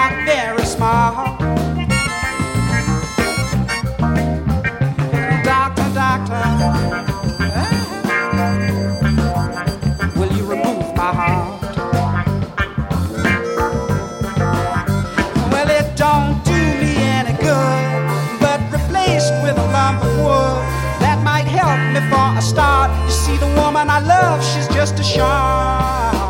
not very smart. Doctor, doctor, will you remove my heart? Well, it don't do me any good, but replaced with a lump of wood, that might help me for a start. You see, the woman I love, she's just a shark.